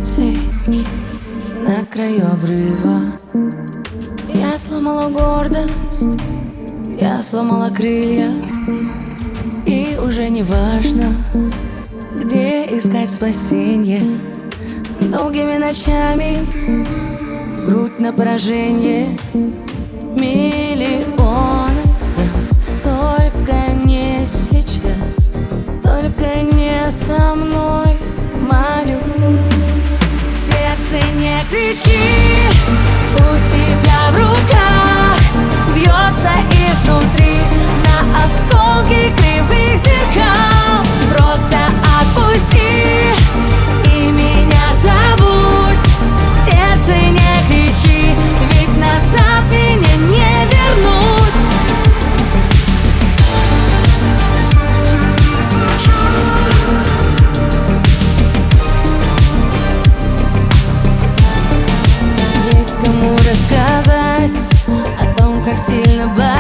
пути на краю обрыва. Я сломала гордость, я сломала крылья, и уже не важно, где искать спасенье. Долгими ночами грудь на поражение, миллионы фраз, только не сейчас, только не со мной, молю. Сердце, не кричи, у тебя в руках бьется изнутри на осколки кривых зеркал. Просто отпусти и меня забудь. Сердце, не кричи, ведь назад меня не вернуть. Есть кому рассказать о том, как сильно болит.